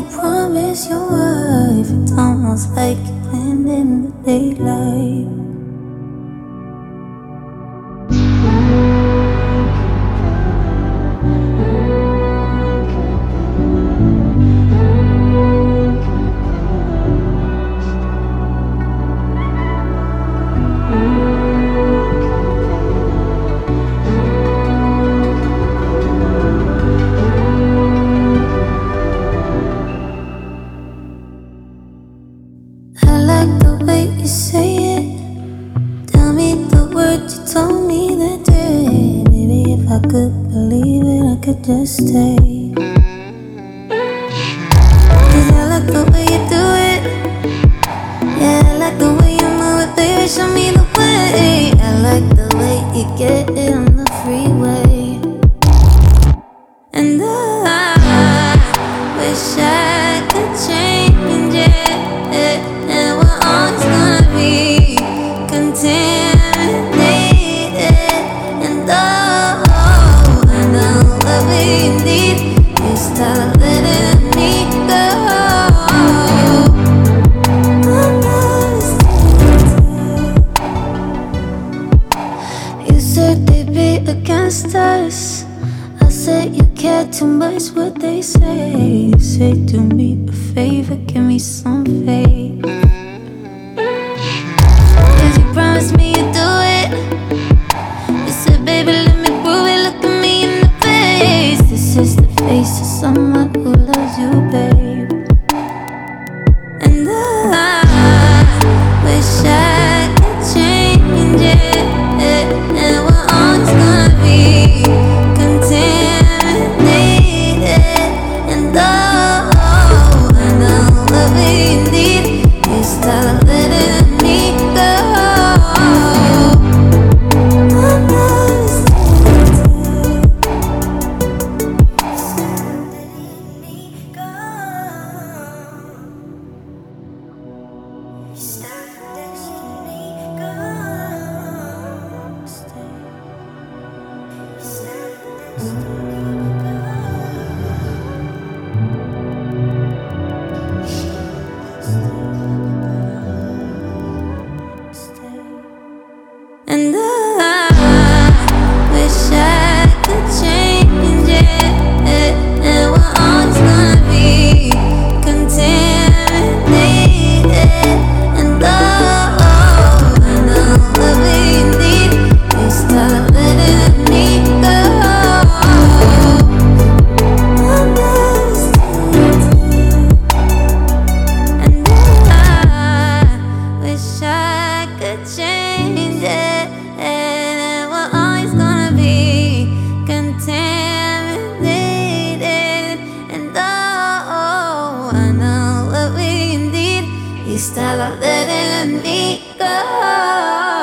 promise your wife. It's almost like you planned in the daylight. I like the way you say it. Tell me the words you told me that day. Baby, if I could believe it, I could just stay. 'Cause I like the way you do it. Yeah, I like the way you move it, baby, show me the way. I like the way you get it on the freeway. And I wish I could change it. And we're always gonna be contaminated. And though I know what we need, you start letting me go. You said they'd be against us. I said you care too much what they say. You said do me a favor, give me some faith. 'Cause you promised me you'd do it. You said, baby, let me prove it. Look at me in the face. This is the face of someone who loves you, babe. And I wish I could change it. And we're always gonna be contaminated. And though I know what we need, you start letting me go. And I wish I could change it. And we're always gonna be contaminated. And though I know what we need, you start letting me go. And I wish I could change it. And we're always gonna be contaminated. And though I know what we need, you start letting me go.